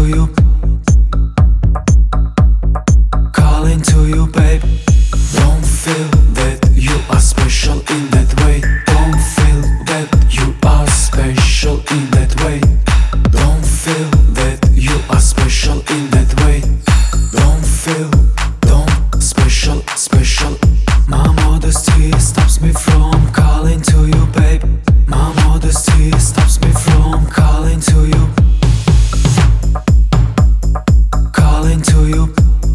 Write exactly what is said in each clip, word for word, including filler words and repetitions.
to you, calling to you, babe. Don't feel that you are special in that way. Don't feel that you are special in that way. Don't feel that you are special in that way. Don't feel, don't special, special. My modesty stops me from calling to you, babe. My modesty stops me from calling to you, calling to you,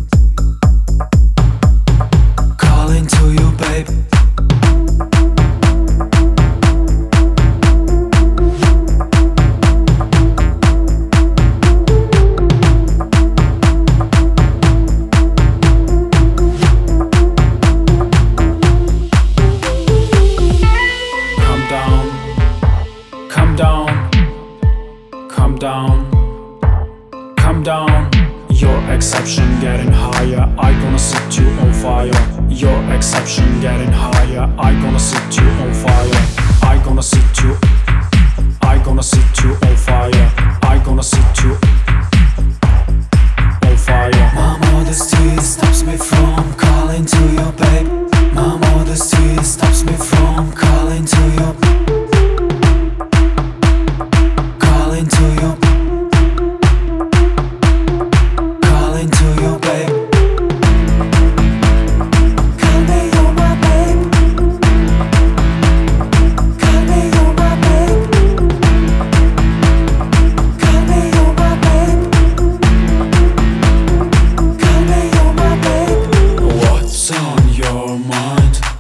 calling to you, babe. Come down, come down, come down. Your exception getting higher, I gonna set you on fire. Your exception getting higher, I gonna set you on fire. I gonna set you, I gonna set you on fire. I gonna set you on fire. My modesty stops me from calling to you, babe. My modesty stops me from calling to you, calling to you, calling to you, babe. Call me, you're my babe. Call me, you're my babe. Call me, you're my babe. Call me, you're my babe. What's on your mind?